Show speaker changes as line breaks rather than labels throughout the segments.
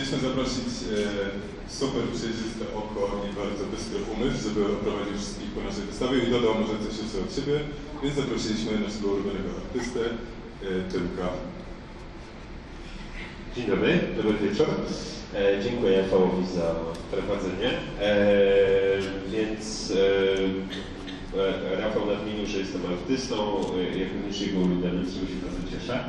chcieliśmy zaprosić super przejrzyste oko i bardzo bystry umysł, żeby oprowadził wszystkich po naszej wystawie i dodał może coś jeszcze od siebie, więc zaprosiliśmy naszego ulubionego artystę, Tymka.
Dzień dobry, dobry wieczór. Dziękuję Rafałowi za prowadzenie. Rafał nadmienił, że jestem artystą, jak również jego ulubionym, z czego się bardzo cieszę.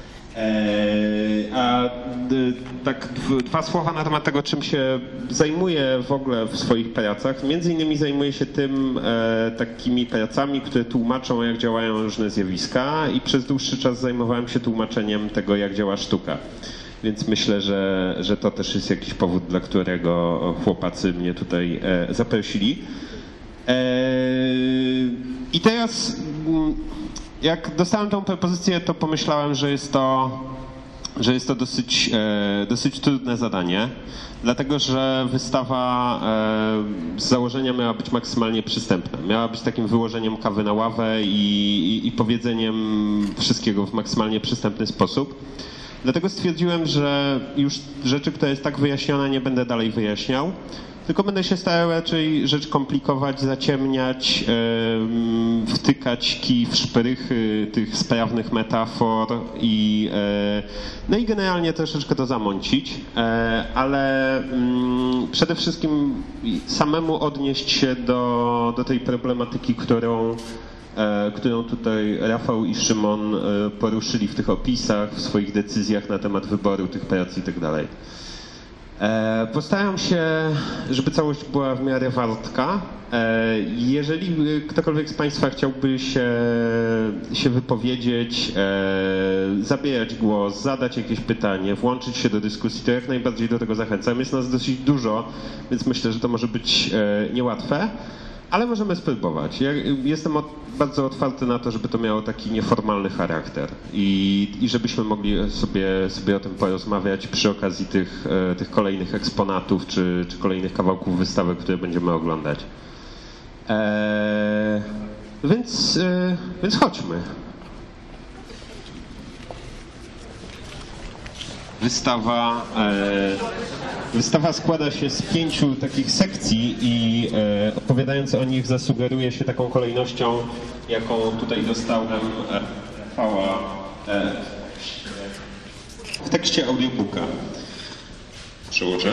Tak dwa słowa na temat tego, czym się zajmuję w ogóle w swoich pracach. Między innymi zajmuję się takimi pracami, które tłumaczą, jak działają różne zjawiska i przez dłuższy czas zajmowałem się tłumaczeniem tego, jak działa sztuka. Więc myślę, że to też jest jakiś powód, dla którego chłopacy mnie tutaj zaprosili. I teraz, jak dostałem tą propozycję, to pomyślałem, że jest to dosyć trudne zadanie, dlatego że wystawa z założenia miała być maksymalnie przystępna. Miała być takim wyłożeniem kawy na ławę i powiedzeniem wszystkiego w maksymalnie przystępny sposób. Dlatego stwierdziłem, że już rzeczy, która jest tak wyjaśniona, nie będę dalej wyjaśniał, tylko będę się starał raczej rzecz komplikować, zaciemniać, wtykać kij w szprychy tych sprawnych metafor no i generalnie troszeczkę to zamącić, ale przede wszystkim samemu odnieść się do tej problematyki, którą tutaj Rafał i Szymon poruszyli w tych opisach, w swoich decyzjach na temat wyboru tych prac i tak dalej. Postaram się, żeby całość była w miarę wartka. Jeżeli ktokolwiek z Państwa chciałby się wypowiedzieć, zabierać głos, zadać jakieś pytanie, włączyć się do dyskusji, to jak najbardziej do tego zachęcam. Jest nas dosyć dużo, więc myślę, że to może być niełatwe. Ale możemy spróbować. Ja jestem bardzo otwarty na to, żeby to miało taki nieformalny charakter i żebyśmy mogli sobie o tym porozmawiać przy okazji tych kolejnych eksponatów czy kolejnych kawałków wystawy, które będziemy oglądać. Więc chodźmy. Wystawa składa się z 5 takich sekcji i opowiadając o nich zasugeruje się taką kolejnością, jaką tutaj dostałem w tekście audiobooka. Przełożę.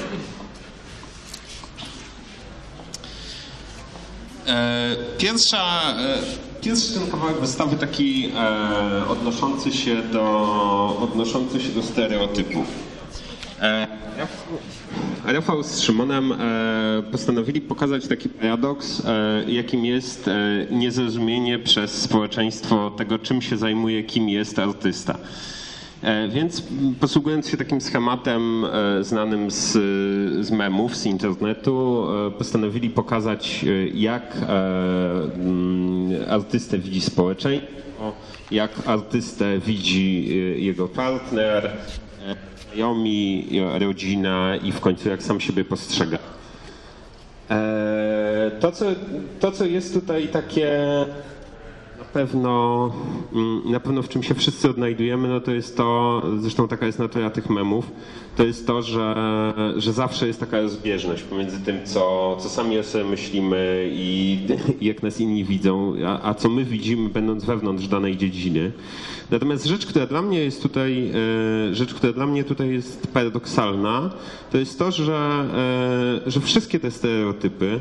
Pierwszy ten kawałek wystawy taki odnoszący się do stereotypów. Rafał z Szymonem postanowili pokazać taki paradoks, jakim jest niezrozumienie przez społeczeństwo tego, czym się zajmuje, kim jest artysta. Więc posługując się takim schematem znanym z memów, z internetu, postanowili pokazać, jak artystę widzi społeczeństwo, jak artystę widzi jego partner, znajomi, rodzina i w końcu jak sam siebie postrzega. To, co jest tutaj takie na pewno w czym się wszyscy odnajdujemy, no to jest to, zresztą taka jest natura tych memów, to jest to, że zawsze jest taka rozbieżność pomiędzy tym, co sami o sobie myślimy i jak nas inni widzą, a co my widzimy, będąc wewnątrz danej dziedziny. Natomiast rzecz, która dla mnie tutaj jest paradoksalna, to jest to, że wszystkie te stereotypy,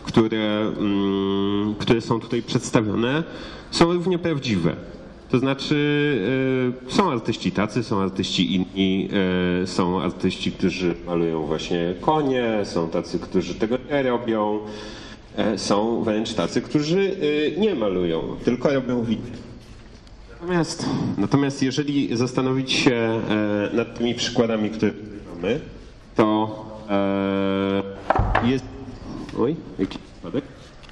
które są tutaj przedstawione, są równie prawdziwe. To znaczy są artyści tacy, są artyści inni, są artyści, którzy malują właśnie konie, są tacy, którzy tego nie robią, są wręcz tacy, którzy nie malują, tylko robią winy. Natomiast jeżeli zastanowić się nad tymi przykładami, które mamy, to jest... Oj, jaki przypadek?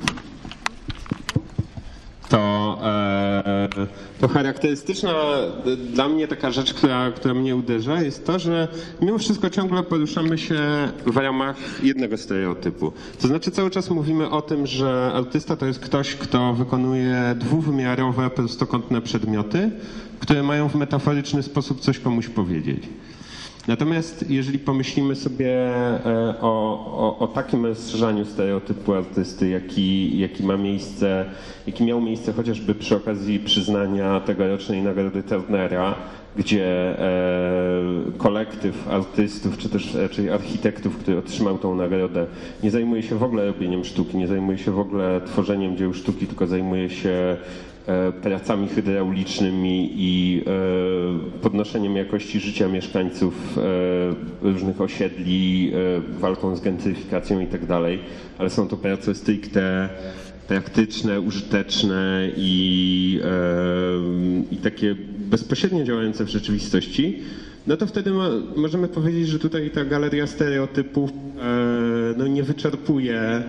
To charakterystyczna dla mnie taka rzecz, która mnie uderza, jest to, że mimo wszystko ciągle poruszamy się w ramach jednego stereotypu. To znaczy cały czas mówimy o tym, że artysta to jest ktoś, kto wykonuje dwuwymiarowe, prostokątne przedmioty, które mają w metaforyczny sposób coś komuś powiedzieć. Natomiast jeżeli pomyślimy sobie o takim rozszerzaniu stereotypu artysty, jaki miał miejsce chociażby przy okazji przyznania tegorocznej nagrody Turnera, gdzie kolektyw artystów, czy też raczej architektów, który otrzymał tą nagrodę, nie zajmuje się w ogóle robieniem sztuki, nie zajmuje się w ogóle tworzeniem dzieł sztuki, tylko zajmuje się pracami hydraulicznymi i podnoszeniem jakości życia mieszkańców różnych osiedli, walką z gentryfikacją i tak dalej, ale są to prace stricte praktyczne, użyteczne i takie bezpośrednio działające w rzeczywistości, no to wtedy możemy powiedzieć, że tutaj ta galeria stereotypów no nie wyczerpuje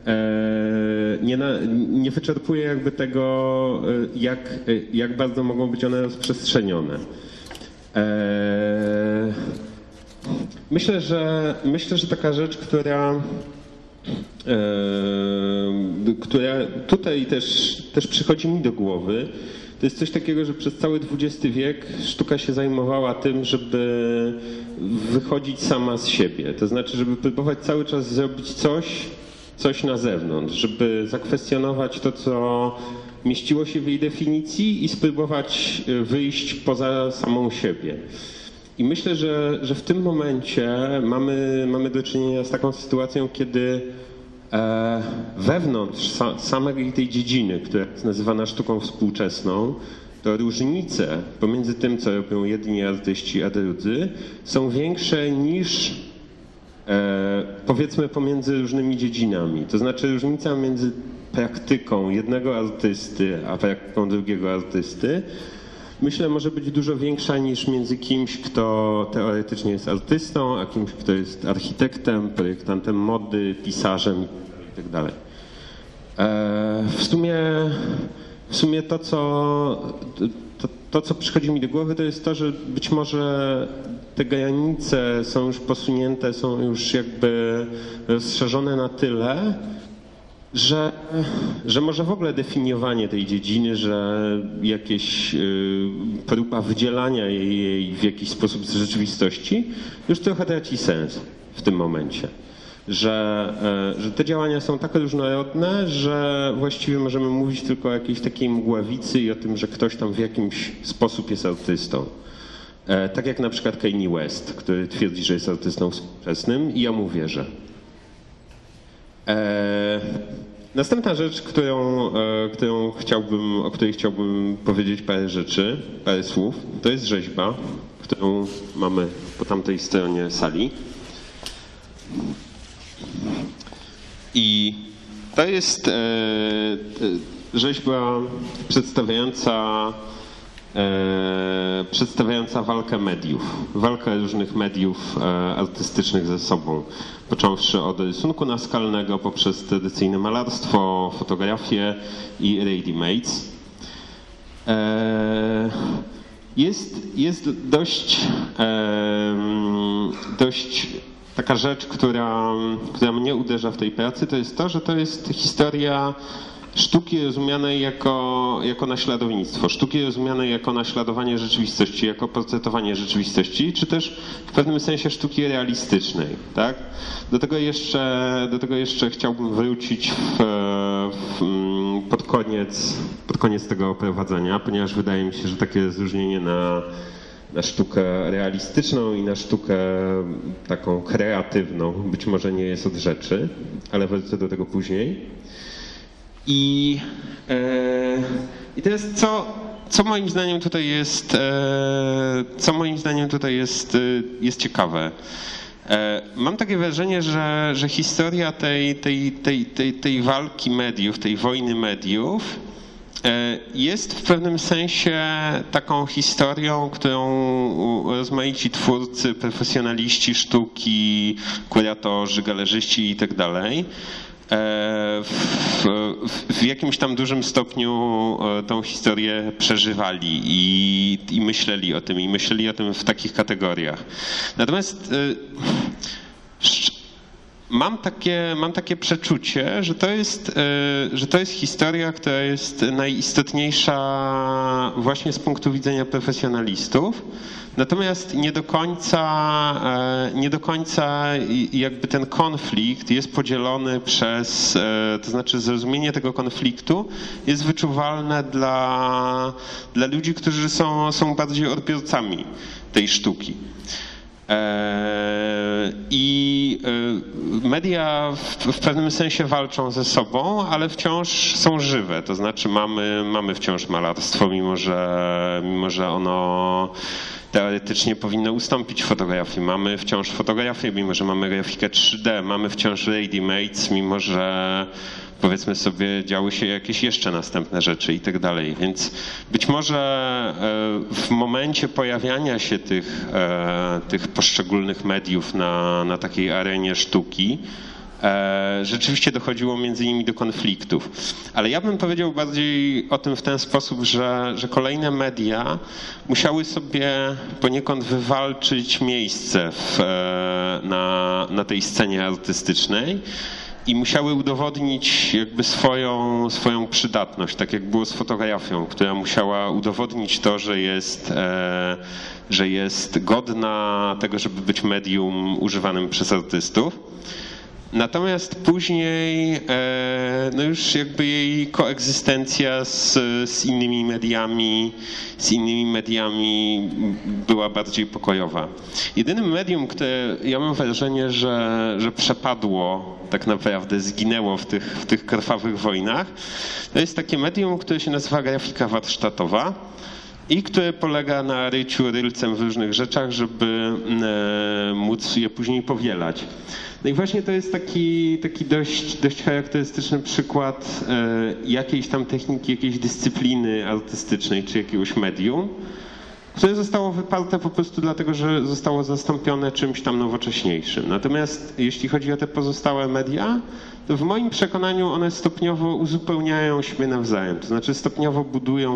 jakby tego, jak bardzo mogą być one rozprzestrzenione. Myślę, że taka rzecz, która tutaj też przychodzi mi do głowy, to jest coś takiego, że przez cały XX wiek sztuka się zajmowała tym, żeby wychodzić sama z siebie. To znaczy, żeby próbować cały czas zrobić coś na zewnątrz, żeby zakwestionować to, co mieściło się w jej definicji i spróbować wyjść poza samą siebie. I myślę, że w tym momencie mamy do czynienia z taką sytuacją, kiedy wewnątrz samej tej dziedziny, która jest nazywana sztuką współczesną, to różnice pomiędzy tym, co robią jedni artyści, a drudzy, są większe niż powiedzmy pomiędzy różnymi dziedzinami. To znaczy różnica między praktyką jednego artysty, a praktyką drugiego artysty, myślę, może być dużo większa niż między kimś, kto teoretycznie jest artystą, a kimś, kto jest architektem, projektantem mody, pisarzem itd. W sumie to, co przychodzi mi do głowy, to jest to, że być może te granice są już posunięte, są już jakby rozszerzone na tyle, że może w ogóle definiowanie tej dziedziny, że jakieś próba wydzielania jej w jakiś sposób z rzeczywistości już trochę traci sens w tym momencie. Że te działania są tak różnorodne, że właściwie możemy mówić tylko o jakiejś takiej mgławicy i o tym, że ktoś tam w jakimś sposób jest artystą. Tak jak na przykład Kanye West, który twierdzi, że jest artystą współczesnym i ja mu wierzę. Następna rzecz, o której chciałbym powiedzieć parę słów, to jest rzeźba, którą mamy po tamtej stronie sali. I to jest rzeźba przedstawiająca walkę mediów, walkę różnych mediów artystycznych ze sobą, począwszy od rysunku naskalnego poprzez tradycyjne malarstwo, fotografię i ready-mades. Jest dość taka rzecz, która mnie uderza w tej pracy, to jest to, że to jest historia sztuki rozumianej jako naśladownictwo, sztuki rozumianej jako naśladowanie rzeczywistości, jako portretowanie rzeczywistości, czy też w pewnym sensie sztuki realistycznej. Tak? Do tego jeszcze chciałbym wrócić pod koniec tego oprowadzenia, ponieważ wydaje mi się, że takie rozróżnienie na sztukę realistyczną i na sztukę taką kreatywną być może nie jest od rzeczy, ale wrócę do tego później. I teraz co moim zdaniem tutaj jest ciekawe. Mam takie wrażenie, że historia tej walki mediów, tej wojny mediów jest w pewnym sensie taką historią, którą rozmaici twórcy, profesjonaliści sztuki, kuratorzy, galerzyści i tak dalej w jakimś tam dużym stopniu tą historię przeżywali i myśleli o tym w takich kategoriach. Natomiast Mam takie przeczucie, że to jest historia, która jest najistotniejsza właśnie z punktu widzenia profesjonalistów. Natomiast nie do końca jakby ten konflikt jest podzielony to znaczy zrozumienie tego konfliktu jest wyczuwalne dla ludzi, którzy są bardziej odbiorcami tej sztuki. I media w pewnym sensie walczą ze sobą, ale wciąż są żywe. To znaczy mamy wciąż malarstwo, mimo że ono teoretycznie powinno ustąpić fotografii. Mamy wciąż fotografię, mimo że mamy grafikę 3D. Mamy wciąż ready-mades, mimo że powiedzmy sobie działy się jakieś jeszcze następne rzeczy i tak dalej. Więc być może w momencie pojawiania się tych poszczególnych mediów na takiej arenie sztuki rzeczywiście dochodziło między nimi do konfliktów. Ale ja bym powiedział bardziej o tym w ten sposób, że kolejne media musiały sobie poniekąd wywalczyć miejsce na tej scenie artystycznej i musiały udowodnić jakby swoją przydatność, tak jak było z fotografią, która musiała udowodnić to, że jest godna tego, żeby być medium używanym przez artystów. Natomiast później no już jakby jej koegzystencja z innymi mediami była bardziej pokojowa. Jedynym medium, które ja mam wrażenie, że przepadło, tak naprawdę zginęło w tych krwawych wojnach, to jest takie medium, które się nazywa grafika warsztatowa i które polega na ryciu rylcem w różnych rzeczach, żeby móc je później powielać. No i właśnie to jest taki dość charakterystyczny przykład jakiejś tam techniki, jakiejś dyscypliny artystycznej czy jakiegoś medium, które zostało wyparte po prostu dlatego, że zostało zastąpione czymś tam nowocześniejszym. Natomiast jeśli chodzi o te pozostałe media, to w moim przekonaniu one stopniowo uzupełniają siebie nawzajem. To znaczy stopniowo budują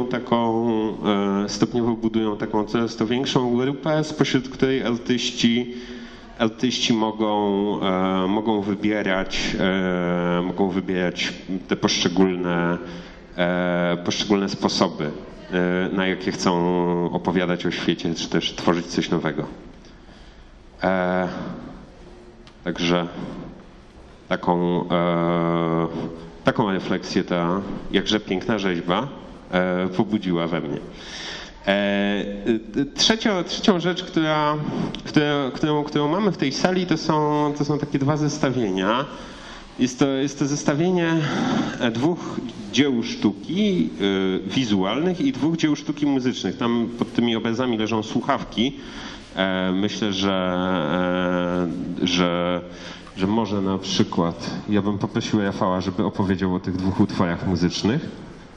taką coraz to większą grupę, spośród której artyści mogą wybierać te poszczególne sposoby, na jakie chcą opowiadać o świecie, czy też tworzyć coś nowego. Także taką refleksję ta jakże piękna rzeźba pobudziła we mnie. Trzecią rzecz, którą mamy w tej sali, to są takie dwa zestawienia. Jest to zestawienie dwóch dzieł sztuki wizualnych i dwóch dzieł sztuki muzycznych. Tam pod tymi obrazami leżą słuchawki. Myślę, że może na przykład ja bym poprosił Rafała, żeby opowiedział o tych dwóch utworach muzycznych.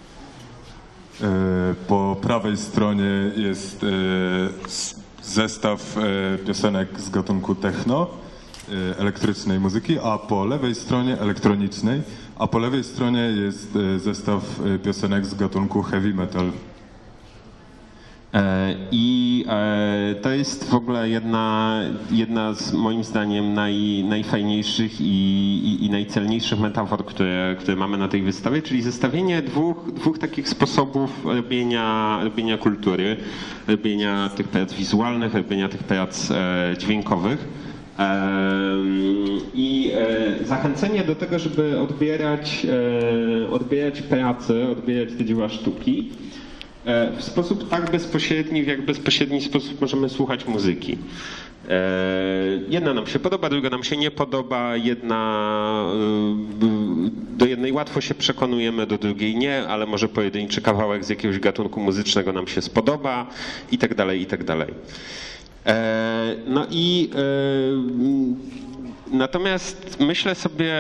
Po prawej stronie jest zestaw piosenek z gatunku techno, elektrycznej muzyki, a po lewej stronie elektronicznej, a po lewej stronie jest zestaw piosenek z gatunku heavy metal.
I to jest w ogóle jedna z moim zdaniem najfajniejszych i najcelniejszych metafor, które mamy na tej wystawie, czyli zestawienie dwóch takich sposobów robienia kultury, robienia tych prac wizualnych, robienia tych prac dźwiękowych. I zachęcenie do tego, żeby odbierać pracę, odbierać te dzieła sztuki w sposób tak bezpośredni, w jak bezpośredni sposób możemy słuchać muzyki. Jedna nam się podoba, druga nam się nie podoba, do jednej łatwo się przekonujemy, do drugiej nie, ale może pojedynczy kawałek z jakiegoś gatunku muzycznego nam się spodoba i tak dalej, i tak dalej. No i natomiast myślę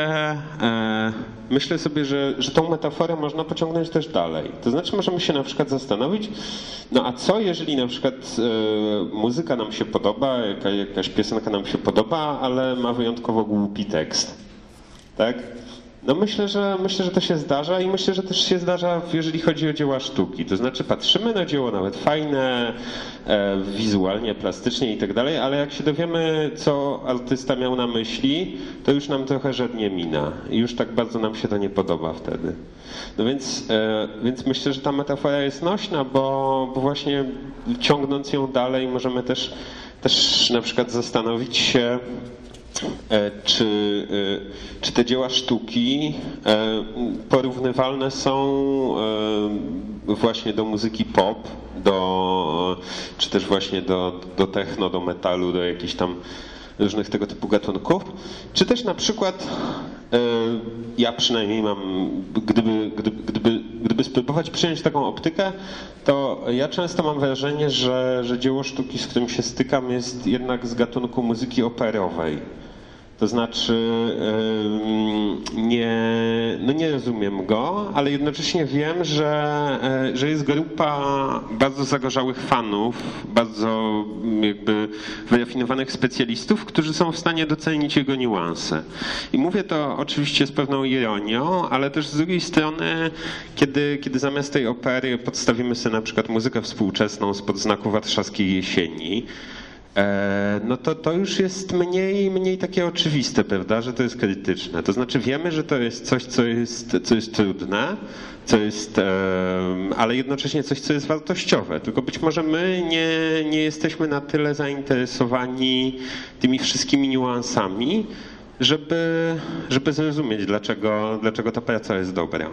sobie, że tą metaforę można pociągnąć też dalej. To znaczy możemy się na przykład zastanowić, no a co jeżeli na przykład muzyka nam się podoba, jakaś piosenka nam się podoba, ale ma wyjątkowo głupi tekst, tak? No myślę, że to się zdarza i myślę, że też się zdarza, jeżeli chodzi o dzieła sztuki. To znaczy patrzymy na dzieło nawet fajne, wizualnie, plastycznie i tak dalej, ale jak się dowiemy, co artysta miał na myśli, to już nam trochę żadnie mina i już tak bardzo nam się to nie podoba wtedy. No więc myślę, że ta metafora jest nośna, bo właśnie ciągnąc ją dalej możemy też na przykład zastanowić się, czy te dzieła sztuki porównywalne są właśnie do muzyki pop, czy też właśnie do techno, do metalu, do jakichś tam różnych tego typu gatunków, czy też na przykład ja przynajmniej mam, gdyby spróbować przyjąć taką optykę, to ja często mam wrażenie, że dzieło sztuki, z którym się stykam, jest jednak z gatunku muzyki operowej. To znaczy nie rozumiem go, ale jednocześnie wiem, że jest grupa bardzo zagorzałych fanów, bardzo jakby wyrafinowanych specjalistów, którzy są w stanie docenić jego niuanse. I mówię to oczywiście z pewną ironią, ale też z drugiej strony, kiedy zamiast tej opery podstawimy sobie na przykład muzykę współczesną spod znaku warszawskiej jesieni, no to już jest mniej takie oczywiste, prawda, że to jest krytyczne. To znaczy wiemy, że to jest coś, co jest trudne, ale jednocześnie coś, co jest wartościowe. Tylko być może my nie jesteśmy na tyle zainteresowani tymi wszystkimi niuansami, żeby zrozumieć, dlaczego ta praca jest dobra.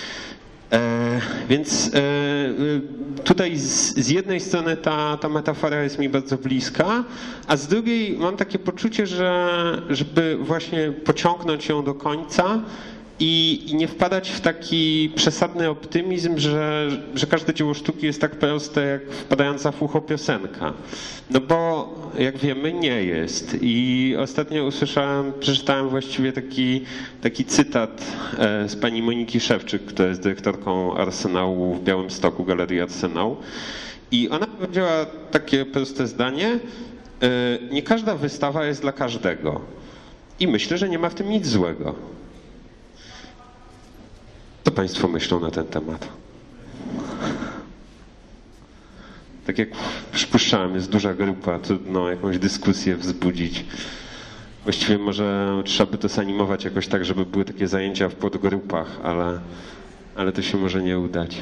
Więc tutaj z jednej strony ta metafora jest mi bardzo bliska, a z drugiej mam takie poczucie, żeby właśnie pociągnąć ją do końca i nie wpadać w taki przesadny optymizm, że każde dzieło sztuki jest tak proste jak wpadająca w ucho piosenka. No bo jak wiemy nie jest. I ostatnio przeczytałem właściwie taki cytat z pani Moniki Szewczyk, która jest dyrektorką Arsenału w Białymstoku, Galerii Arsenał. I ona powiedziała takie proste zdanie: nie każda wystawa jest dla każdego. I myślę, że nie ma w tym nic złego. Co Państwo myślą na ten temat? Tak jak przypuszczałem, jest duża grupa, trudno jakąś dyskusję wzbudzić. Właściwie może trzeba by to zanimować jakoś tak, żeby były takie zajęcia w podgrupach, ale to się może nie udać.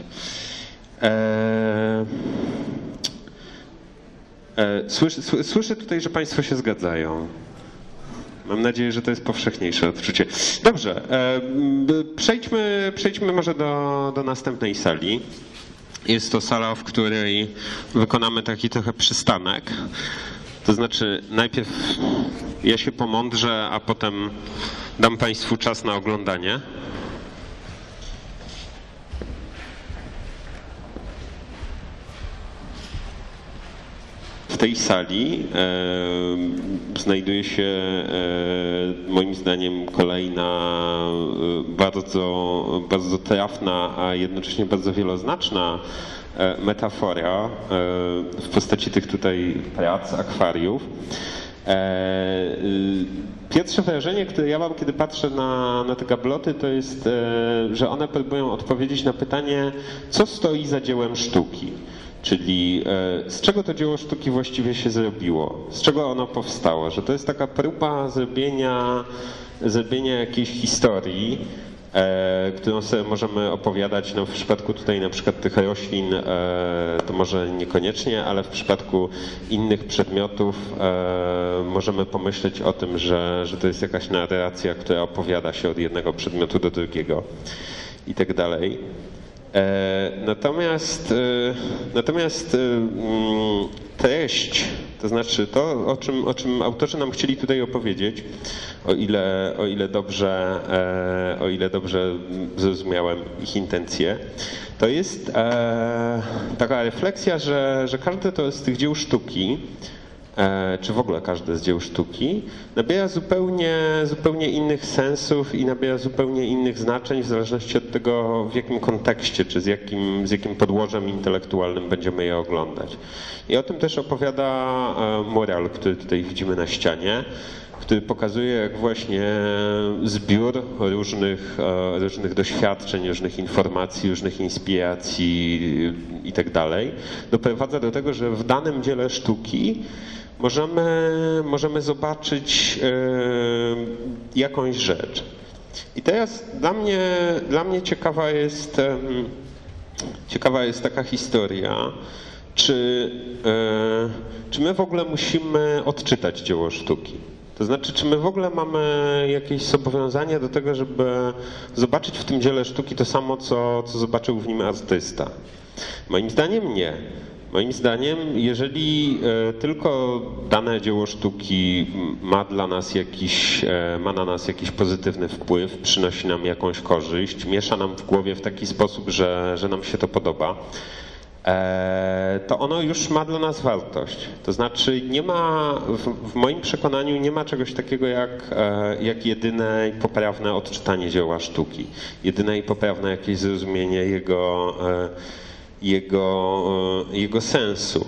Słyszę tutaj, że Państwo się zgadzają. Mam nadzieję, że to jest powszechniejsze odczucie. Dobrze, przejdźmy może do następnej sali. Jest to sala, w której wykonamy taki trochę przystanek. To znaczy najpierw ja się pomądrzę, a potem dam Państwu czas na oglądanie. W tej sali znajduje się moim zdaniem kolejna bardzo trafna, a jednocześnie bardzo wieloznaczna metafora w postaci tych tutaj prac, akwariów. Pierwsze wrażenie, które ja mam, kiedy patrzę na te gabloty, to jest, że one próbują odpowiedzieć na pytanie, co stoi za dziełem sztuki. Czyli z czego to dzieło sztuki właściwie się zrobiło? Z czego ono powstało? Że to jest taka próba zrobienia jakiejś historii, którą sobie możemy opowiadać. No w przypadku tutaj na przykład tych roślin to może niekoniecznie, ale w przypadku innych przedmiotów możemy pomyśleć o tym, że to jest jakaś narracja, która opowiada się od jednego przedmiotu do drugiego i tak dalej. Natomiast treść, to znaczy to, o czym autorzy nam chcieli tutaj opowiedzieć, o ile dobrze zrozumiałem ich intencje, to jest taka refleksja, że każde to z tych dzieł sztuki, czy w ogóle każde z dzieł sztuki, nabiera zupełnie innych sensów i nabiera zupełnie innych znaczeń w zależności od tego, w jakim kontekście, czy z jakim podłożem intelektualnym będziemy je oglądać. I o tym też opowiada mural, który tutaj widzimy na ścianie, który pokazuje, jak właśnie zbiór różnych doświadczeń, różnych informacji, różnych inspiracji i tak dalej doprowadza do tego, że w danym dziele sztuki możemy zobaczyć jakąś rzecz. I teraz dla mnie ciekawa jest taka historia, czy my w ogóle musimy odczytać dzieło sztuki. To znaczy, czy my w ogóle mamy jakieś zobowiązanie do tego, żeby zobaczyć w tym dziele sztuki to samo, co zobaczył w nim artysta? Moim zdaniem nie. Moim zdaniem, jeżeli tylko dane dzieło sztuki ma na nas jakiś pozytywny wpływ, przynosi nam jakąś korzyść, miesza nam w głowie w taki sposób, że nam się to podoba, to ono już ma dla nas wartość. To znaczy w moim przekonaniu nie ma czegoś takiego jak jedyne i poprawne odczytanie dzieła sztuki. Jedyne i poprawne jakieś zrozumienie jego sensu.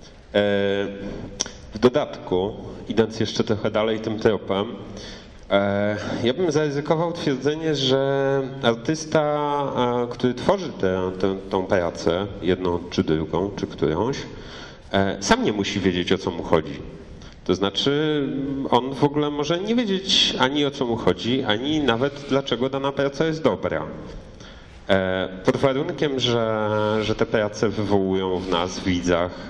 W dodatku, idąc jeszcze trochę dalej tym tropem, ja bym zaryzykował twierdzenie, że artysta, który tworzy tą pracę, jedną czy drugą, czy którąś, sam nie musi wiedzieć, o co mu chodzi. To znaczy, on w ogóle może nie wiedzieć ani o co mu chodzi, ani nawet dlaczego dana praca jest dobra. Pod warunkiem, że te prace wywołują w nas, w widzach,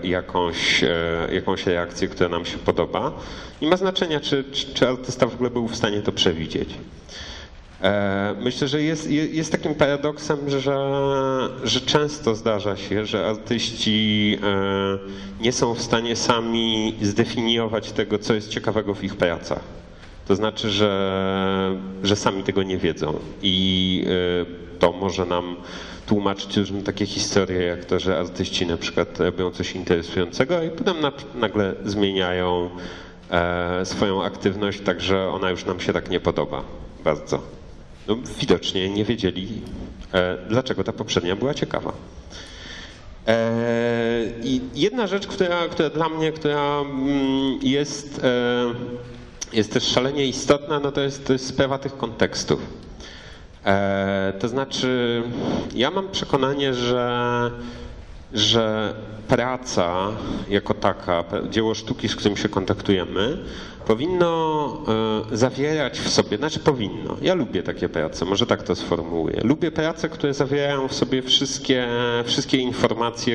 jakąś reakcję, która nam się podoba, nie ma znaczenia, czy artysta w ogóle był w stanie to przewidzieć. Myślę, że jest takim paradoksem, że często zdarza się, że artyści nie są w stanie sami zdefiniować tego, co jest ciekawego w ich pracach. To znaczy, że sami tego nie wiedzą i to może nam tłumaczyć różne takie historie, jak to, że artyści na przykład robią coś interesującego i potem nagle zmieniają swoją aktywność, tak że ona już nam się tak nie podoba bardzo. No, widocznie nie wiedzieli, dlaczego ta poprzednia była ciekawa. I jedna rzecz, która dla mnie, jest też szalenie istotna, no to jest sprawa tych kontekstów. To znaczy, ja mam przekonanie, że praca jako taka, dzieło sztuki, z którym się kontaktujemy, powinno zawierać w sobie, znaczy powinno, ja lubię takie prace, może tak to sformułuję. Lubię prace, które zawierają w sobie wszystkie informacje,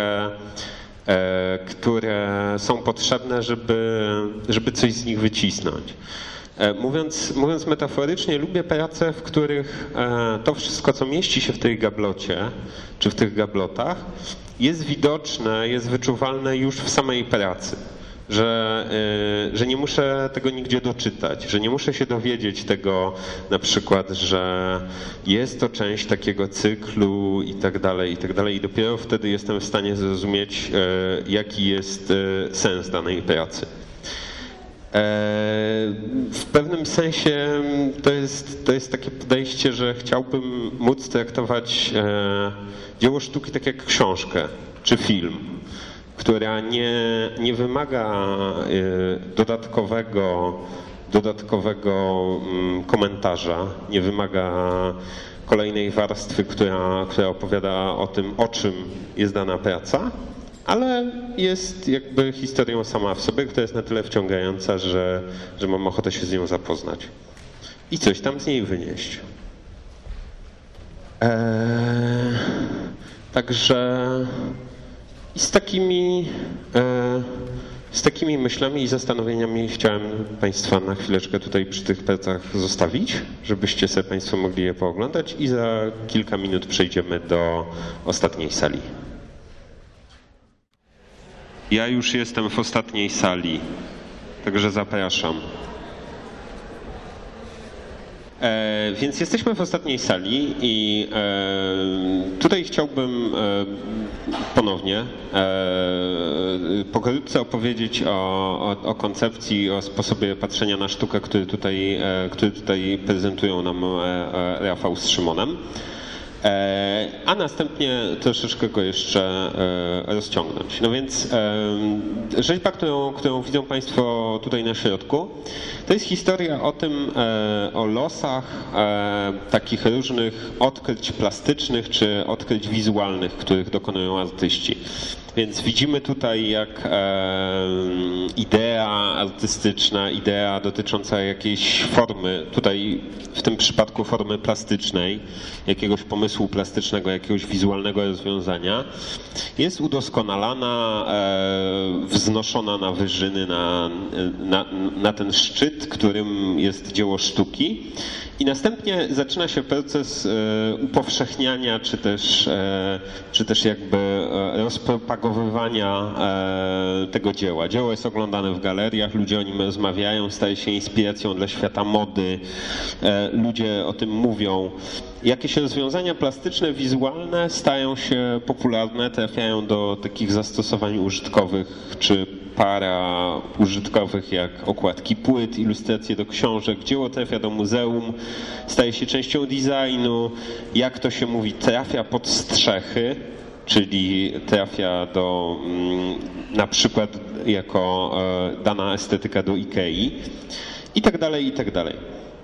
które są potrzebne, żeby coś z nich wycisnąć. Mówiąc metaforycznie, lubię prace, w których to wszystko, co mieści się w tej gablocie, czy w tych gablotach, jest widoczne, jest wyczuwalne już w samej pracy. Że nie muszę tego nigdzie doczytać, że nie muszę się dowiedzieć tego na przykład, że jest to część takiego cyklu i tak dalej, i dopiero wtedy jestem w stanie zrozumieć, jaki jest sens danej pracy. W pewnym sensie to jest takie podejście, że chciałbym móc traktować dzieło sztuki tak jak książkę czy film, która nie wymaga dodatkowego komentarza, nie wymaga kolejnej warstwy, która opowiada o tym, o czym jest dana praca, ale jest jakby historią sama w sobie, która jest na tyle wciągająca, że mam ochotę się z nią zapoznać i coś tam z niej wynieść. Także i z takimi myślami i zastanowieniami chciałem Państwa na chwileczkę tutaj przy tych pracach zostawić, żebyście sobie Państwo mogli je pooglądać i za kilka minut przejdziemy do ostatniej sali. Ja już jestem w ostatniej sali, także zapraszam. Więc jesteśmy w ostatniej sali i tutaj chciałbym ponownie pokrótce opowiedzieć o koncepcji, o sposobie patrzenia na sztukę, który tutaj prezentują nam Rafał z Szymonem. A następnie troszeczkę go jeszcze rozciągnąć. No więc rzeźba, którą widzą Państwo tutaj na środku, to jest historia o tym, o losach takich różnych odkryć plastycznych czy odkryć wizualnych, których dokonują artyści. Więc widzimy tutaj, jak idea artystyczna, idea dotycząca jakiejś formy, tutaj w tym przypadku formy plastycznej, jakiegoś pomysłu plastycznego, jakiegoś wizualnego rozwiązania, jest udoskonalana, wznoszona na wyżyny, na ten szczyt, którym jest dzieło sztuki. I następnie zaczyna się proces upowszechniania, czy też jakby rozpropagowywania tego dzieła. Dzieło jest oglądane w galeriach, ludzie o nim rozmawiają, staje się inspiracją dla świata mody, ludzie o tym mówią. Jakieś rozwiązania plastyczne, wizualne stają się popularne, trafiają do takich zastosowań użytkowych, czy użytkowych, jak okładki płyt, ilustracje do książek. Dzieło trafia do muzeum, staje się częścią designu, jak to się mówi, trafia pod strzechy, czyli trafia do, na przykład jako dana estetyka do Ikei i tak dalej, i tak dalej.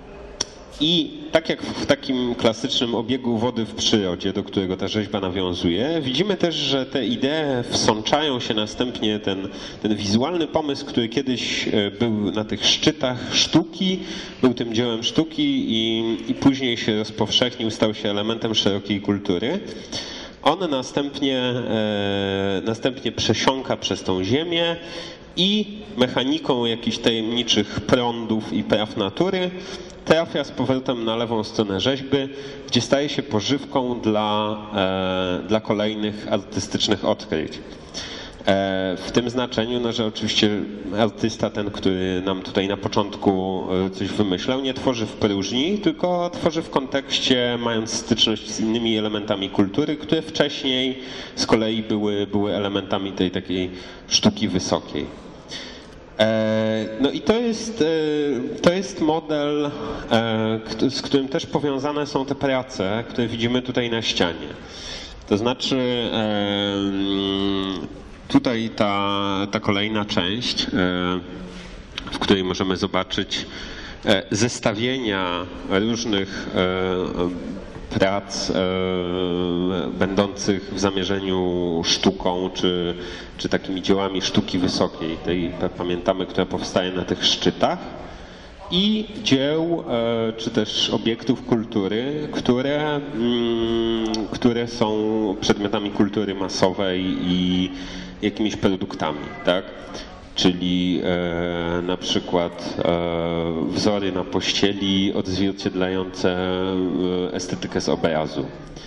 I tak jak w takim klasycznym obiegu wody w przyrodzie, do którego ta rzeźba nawiązuje, widzimy też, że te idee wsączają się następnie, ten wizualny pomysł, który kiedyś był na tych szczytach sztuki, był tym dziełem sztuki i później się rozpowszechnił, stał się elementem szerokiej kultury. On następnie przesiąka przez tą ziemię i mechaniką jakichś tajemniczych prądów i praw natury trafia z powrotem na lewą stronę rzeźby, gdzie staje się pożywką dla kolejnych artystycznych odkryć. W tym znaczeniu, no, że oczywiście artysta, ten, który nam tutaj na początku coś wymyślał, nie tworzy w próżni, tylko tworzy w kontekście, mając styczność z innymi elementami kultury, które wcześniej z kolei były elementami tej takiej sztuki wysokiej. No i to jest model, z którym też powiązane są te prace, które widzimy tutaj na ścianie. To znaczy tutaj ta kolejna część, w której możemy zobaczyć zestawienia różnych prac będących w zamierzeniu sztuką, czy takimi dziełami sztuki wysokiej, tej pamiętamy, która powstaje na tych szczytach, i dzieł, czy też obiektów kultury, które są przedmiotami kultury masowej i jakimiś produktami, tak? Czyli na przykład wzory na pościeli odzwierciedlające estetykę z obrazu.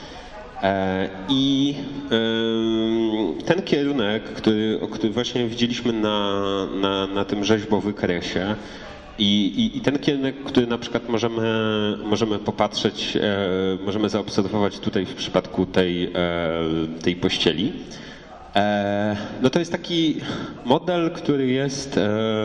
I ten kierunek, który właśnie widzieliśmy na tym rzeźbowykresie, i ten kierunek, który na przykład możemy popatrzeć, możemy zaobserwować tutaj w przypadku tej pościeli, no to jest taki model, który jest,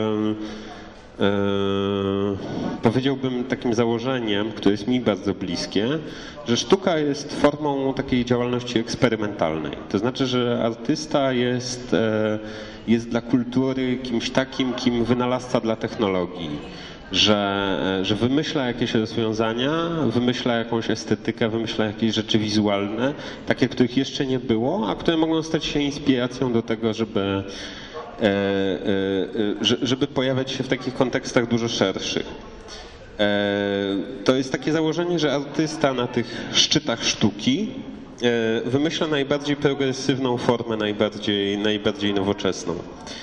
powiedziałbym, takim założeniem, które jest mi bardzo bliskie, że sztuka jest formą takiej działalności eksperymentalnej. To znaczy, że artysta jest dla kultury kimś takim, kim wynalazca dla technologii. Że wymyśla jakieś rozwiązania, wymyśla jakąś estetykę, wymyśla jakieś rzeczy wizualne, takie, których jeszcze nie było, a które mogą stać się inspiracją do tego, żeby pojawiać się w takich kontekstach dużo szerszych. To jest takie założenie, że artysta na tych szczytach sztuki wymyśla najbardziej progresywną formę, najbardziej nowoczesną.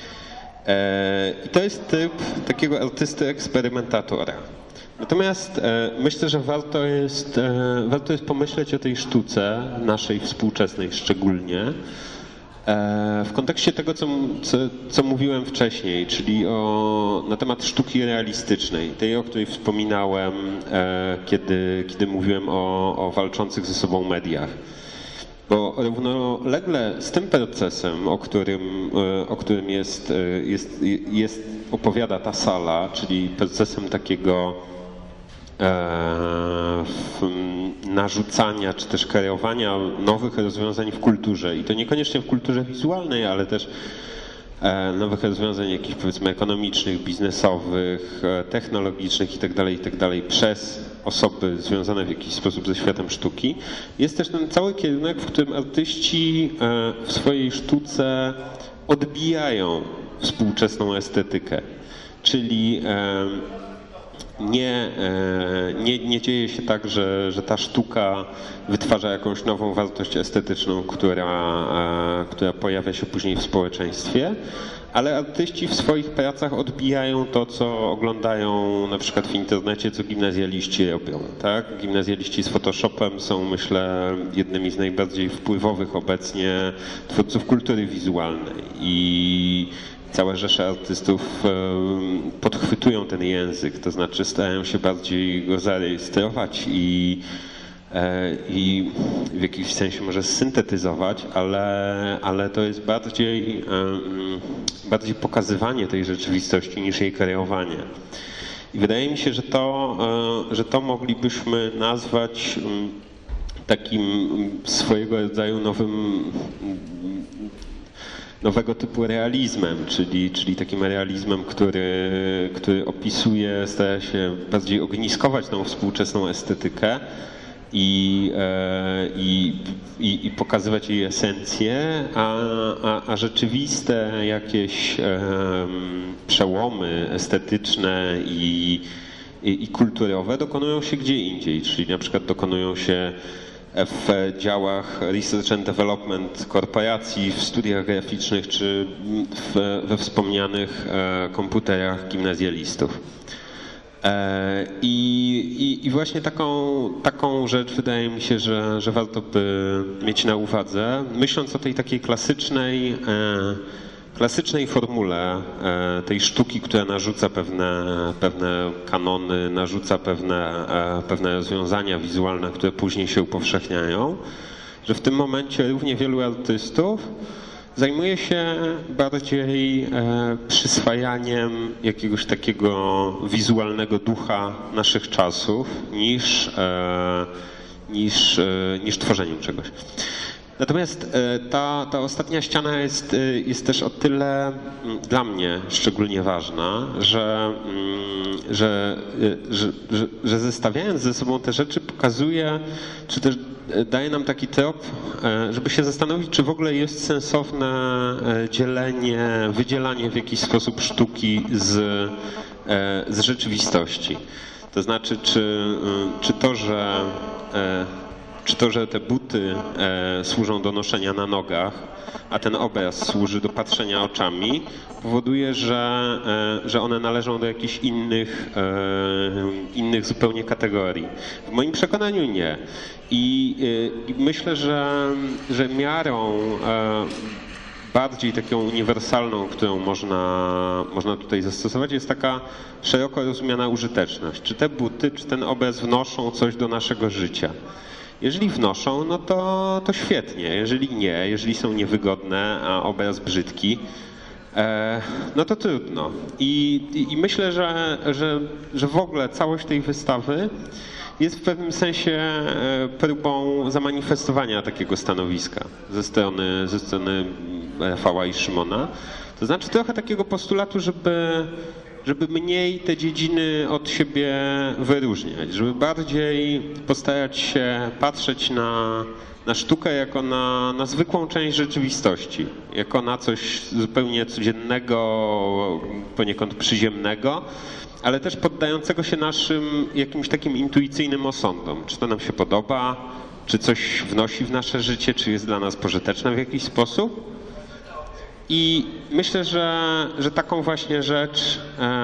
I to jest typ takiego artysty eksperymentatora. Natomiast myślę, że warto jest pomyśleć o tej sztuce, naszej współczesnej szczególnie, w kontekście tego, co mówiłem wcześniej, czyli na temat sztuki realistycznej, tej, o której wspominałem, kiedy mówiłem o walczących ze sobą mediach. Bo równolegle z tym procesem, o którym opowiada ta sala, czyli procesem takiego narzucania czy też kreowania nowych rozwiązań w kulturze i to niekoniecznie w kulturze wizualnej, ale też nowych rozwiązań jakichś powiedzmy ekonomicznych, biznesowych, technologicznych itd. Przez osoby związane w jakiś sposób ze światem sztuki. Jest też ten cały kierunek, w którym artyści w swojej sztuce odbijają współczesną estetykę, czyli nie dzieje się tak, że ta sztuka wytwarza jakąś nową wartość estetyczną, która pojawia się później w społeczeństwie, ale artyści w swoich pracach odbijają to, co oglądają na przykład w internecie, co gimnazjaliści robią. Tak? Gimnazjaliści z Photoshopem są, myślę, jednymi z najbardziej wpływowych obecnie twórców kultury wizualnej i całe rzesze artystów podchwytują ten język, to znaczy starają się bardziej go zarejestrować i w jakimś sensie może syntetyzować, ale to jest bardziej pokazywanie tej rzeczywistości niż jej kreowanie. I wydaje mi się, że to moglibyśmy nazwać takim swojego rodzaju nowego typu realizmem, czyli takim realizmem, który opisuje, stara się bardziej ogniskować tą współczesną estetykę i pokazywać jej esencję, a rzeczywiste jakieś przełomy estetyczne i kulturowe dokonują się gdzie indziej, czyli na przykład dokonują się w działach Research and Development korporacji, w studiach graficznych czy we wspomnianych komputerach gimnazjalistów. I właśnie taką rzecz wydaje mi się, że warto by mieć na uwadze, myśląc o tej takiej klasycznej formule tej sztuki, która narzuca pewne kanony, narzuca pewne rozwiązania wizualne, które później się upowszechniają, że w tym momencie równie wielu artystów zajmuje się bardziej przyswajaniem jakiegoś takiego wizualnego ducha naszych czasów niż tworzeniem czegoś. Natomiast ta ostatnia ściana jest też o tyle dla mnie szczególnie ważna, że zestawiając ze sobą te rzeczy pokazuje, czy też daje nam taki trop, żeby się zastanowić, czy w ogóle jest sensowne wydzielanie w jakiś sposób sztuki z rzeczywistości. To znaczy, czy to, że te buty służą do noszenia na nogach, a ten obraz służy do patrzenia oczami, powoduje, że one należą do jakichś innych zupełnie kategorii. W moim przekonaniu nie. I myślę, że miarą bardziej taką uniwersalną, którą można tutaj zastosować, jest taka szeroko rozumiana użyteczność. Czy te buty, czy ten obraz wnoszą coś do naszego życia? Jeżeli wnoszą, no to świetnie. Jeżeli nie, jeżeli są niewygodne, a obraz brzydki, no to trudno. I myślę, że w ogóle całość tej wystawy jest w pewnym sensie próbą zamanifestowania takiego stanowiska ze strony Rafała i Szymona. To znaczy trochę takiego postulatu, żeby mniej te dziedziny od siebie wyróżniać, żeby bardziej postarać się patrzeć na sztukę jako na zwykłą część rzeczywistości, jako na coś zupełnie codziennego, poniekąd przyziemnego, ale też poddającego się naszym jakimś takim intuicyjnym osądom. Czy to nam się podoba, czy coś wnosi w nasze życie, czy jest dla nas pożyteczne w jakiś sposób. I myślę, że taką właśnie rzecz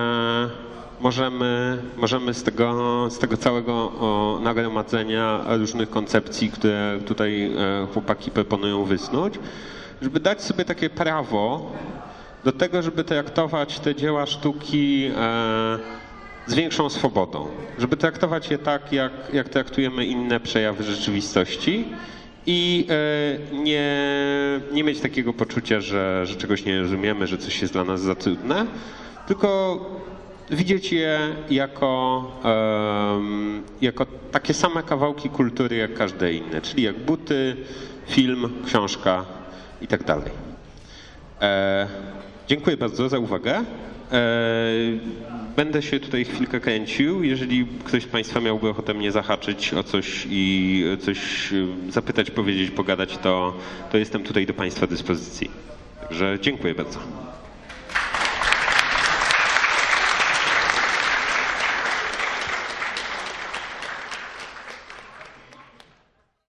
możemy z tego całego nagromadzenia różnych koncepcji, które tutaj chłopaki proponują wysnuć, żeby dać sobie takie prawo do tego, żeby traktować te dzieła sztuki z większą swobodą. Żeby traktować je tak, jak traktujemy inne przejawy rzeczywistości i nie mieć takiego poczucia, że czegoś nie rozumiemy, że coś jest dla nas za trudne, tylko widzieć je jako takie same kawałki kultury jak każde inne, czyli jak buty, film, książka i tak dalej. Dziękuję bardzo za uwagę. Będę się tutaj chwilkę kręcił. Jeżeli ktoś z Państwa miałby ochotę mnie zahaczyć o coś i coś zapytać, powiedzieć, pogadać, to jestem tutaj do Państwa dyspozycji. Także dziękuję bardzo.